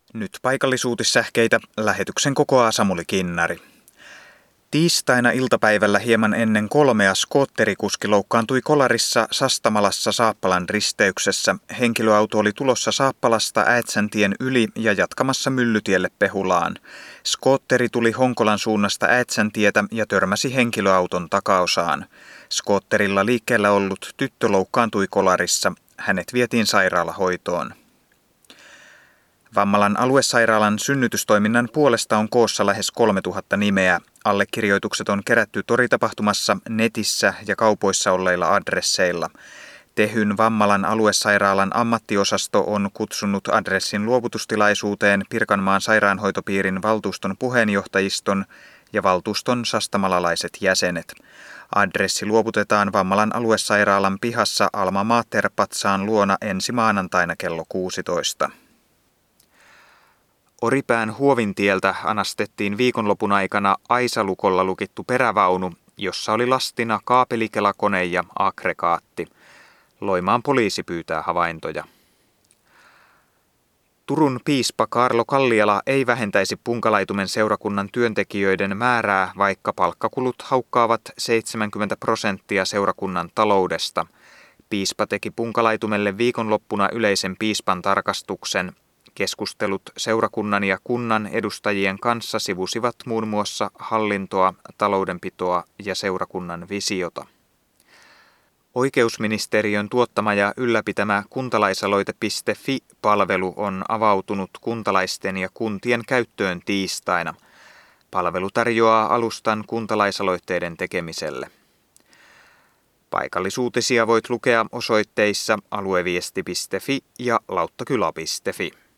Nyt paikallisuutissähkeitä, lähetyksen kokoaa Samuli Kinnari. Tiistaina iltapäivällä hieman ennen 3 skootterikuski loukkaantui kolarissa Sastamalassa Saappalan risteyksessä. Henkilöauto oli tulossa Saappalasta Äätsäntien yli ja jatkamassa Myllytielle Pehulaan. Skootteri tuli Honkolan suunnasta Äätsäntietä ja törmäsi henkilöauton takaosaan. Skootterilla liikkeellä ollut tyttö loukkaantui kolarissa. Hänet vietiin sairaalahoitoon. Vammalan aluesairaalan synnytystoiminnan puolesta on koossa lähes 3000 nimeä. Allekirjoitukset on kerätty toritapahtumassa, netissä ja kaupoissa olleilla adresseilla. Tehyn Vammalan aluesairaalan ammattiosasto on kutsunut adressin luovutustilaisuuteen Pirkanmaan sairaanhoitopiirin valtuuston puheenjohtajiston ja valtuuston sastamalalaiset jäsenet. Adressi luovutetaan Vammalan aluesairaalan pihassa Alma Mater-patsaan luona ensi maanantaina kello 16. Oripään Huovintieltä anastettiin viikonlopun aikana aisalukolla lukittu perävaunu, jossa oli lastina kaapelikela-kone ja aggregaatti. Loimaan poliisi pyytää havaintoja. Turun piispa Kaarlo Kalliala ei vähentäisi Punkalaitumen seurakunnan työntekijöiden määrää, vaikka palkkakulut haukkaavat 70% seurakunnan taloudesta. Piispa teki Punkalaitumelle viikonloppuna yleisen piispan tarkastuksen. Keskustelut seurakunnan ja kunnan edustajien kanssa sivusivat muun muassa hallintoa, taloudenpitoa ja seurakunnan visiota. Oikeusministeriön tuottama ja ylläpitämä kuntalaisaloite.fi-palvelu on avautunut kuntalaisten ja kuntien käyttöön tiistaina. Palvelu tarjoaa alustan kuntalaisaloitteiden tekemiselle. Paikallisuutisia voit lukea osoitteissa alueviesti.fi ja lauttakylä.fi.